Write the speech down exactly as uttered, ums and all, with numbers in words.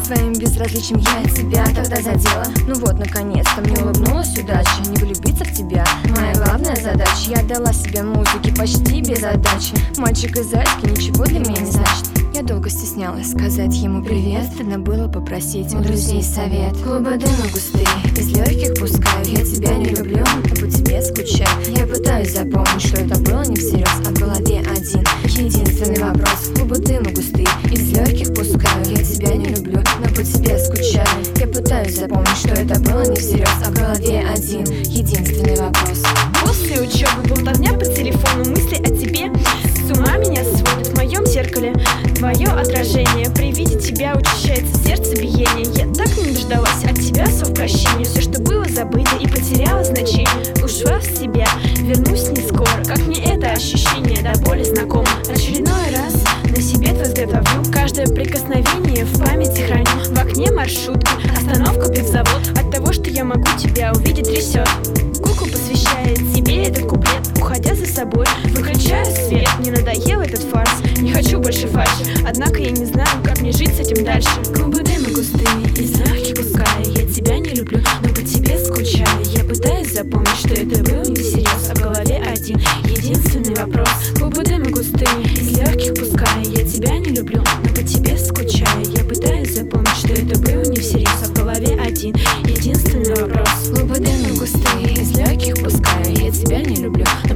Своим безразличием я тебя тогда задела. Ну вот, наконец-то мне улыбнулась удача. Не влюбиться в тебя моя главная задача. Я дала себе музыке почти без отдачи. Мальчик из Аськи ничего для меня не значит. Я долго стеснялась сказать ему привет. Стыдно было попросить у друзей совет. Клубы дыма густые, из легких пускаю. Я тебя не люблю, но по тебе скучаю. Я пытаюсь запомнить, что это было не всерьез, а в голове один единственный вопрос. Клубы дыма густые, из легких пускаю. Я тебя не люблю, но по тебе скучаю. Я пытаюсь запомнить, что это было не всерьез, а в голове один единственный вопрос. После учебы болтовня по телефону, мысли о тебе с ума меня сводят. В моем зеркале твое отражение. При виде тебя учащается сердцебиение. Я так не дождалась от тебя совпращения. Все, что было забыто и потеряло значение. Ушла в себя, вернусь не скоро. Как мне это ощущение до боли знакомо. Очередной раз на себе твой взгляд ловлю. Каждое прикосновение в памяти храню. В окне маршрутки, остановка пивзавод. От того, что я могу тебя увидеть, трясет. Куку посвящает тебе этот куплет. Уходя за собой, выключаю свет. Мне надоел этот фарс, не хочу больше фальши. Однако я не знаю, как мне жить с этим дальше. Клубы дыма густые, из легких пускаю. Я тебя не люблю, но по тебе скучаю. Я пытаюсь запомнить, что это было не всерьез, а в голове один единственный вопрос. Клубы дыма густые, из легких пускаю. Я тебя не люблю, но по тебе скучаю. Я пытаюсь запомнить, что это было не всерьез, а в голове один единственный вопрос. Клубы дыма густые, из легких пускаю. Я тебя не люблю,